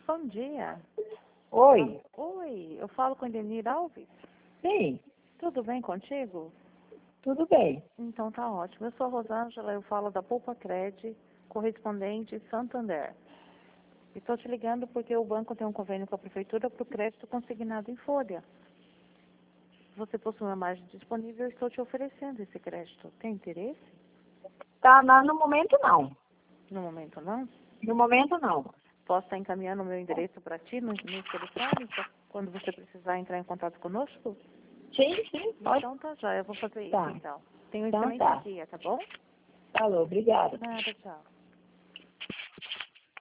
Bom dia. Oi. Oi, eu falo com a Edenir Alves. Sim, Tudo bem contigo? tudo bem. Então tá ótimo. Eu sou a Rosângela, eu falo da Poupa Cred, correspondente Santander. E estou te ligando porque o banco tem um convênio com a prefeitura para o crédito consignado em folha. Se você possui uma margem disponível, eu estou te oferecendo esse crédito. Tem interesse? Tá, no momento não. No momento não? No momento não. Posso estar encaminhando o meu endereço para ti no telefone, quando você precisar entrar em contato conosco? Sim, pode. Então tá já, eu vou fazer isso Tá. então. Tenha um Então excelente tá. dia, tá bom? Falou, obrigada. Nada, tchau.